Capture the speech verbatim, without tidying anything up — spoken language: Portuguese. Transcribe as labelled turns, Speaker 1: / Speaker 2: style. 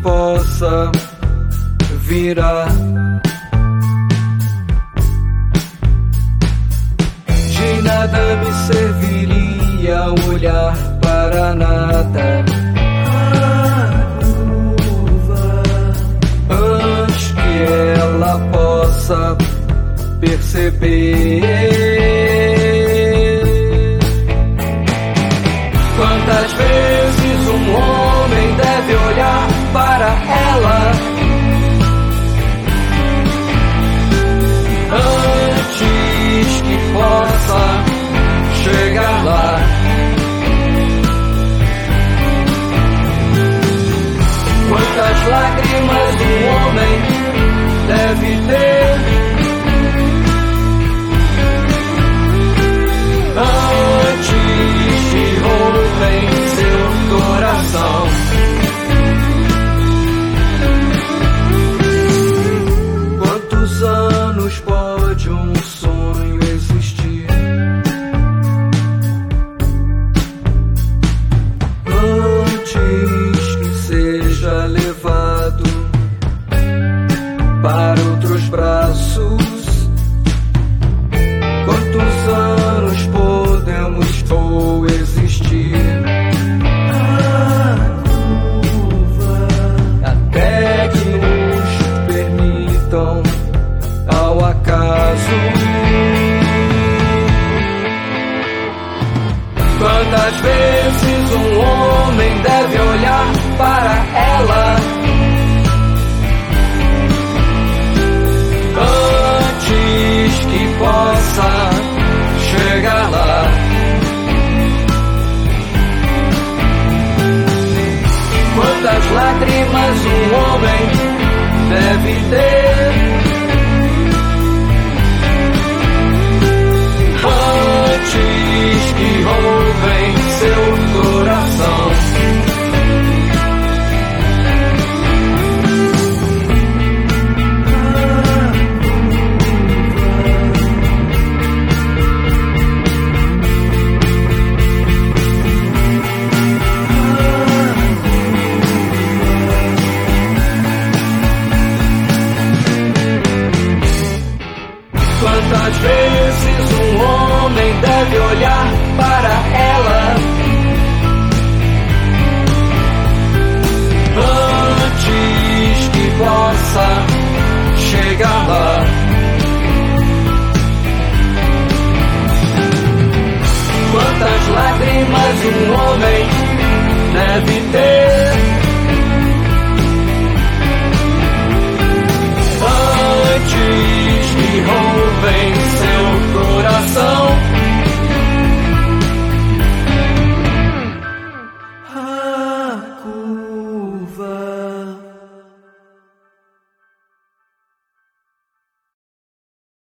Speaker 1: possa virar. De nada me serviria olhar para nada antes que ela possa perceber. Quantas vezes um homem deve olhar para ela antes que possa chegar lá? Quantas lágrimas um homem deve ter antes que roubem seu coração? Quantos anos pode um sonho existir antes que seja levado para outros braços? Quantos anos podemos coexistir até que nos permitam ao acaso? Quantas vezes um homem deve olhar para ela antes que possa chegar lá? Quantas lágrimas um homem deve ter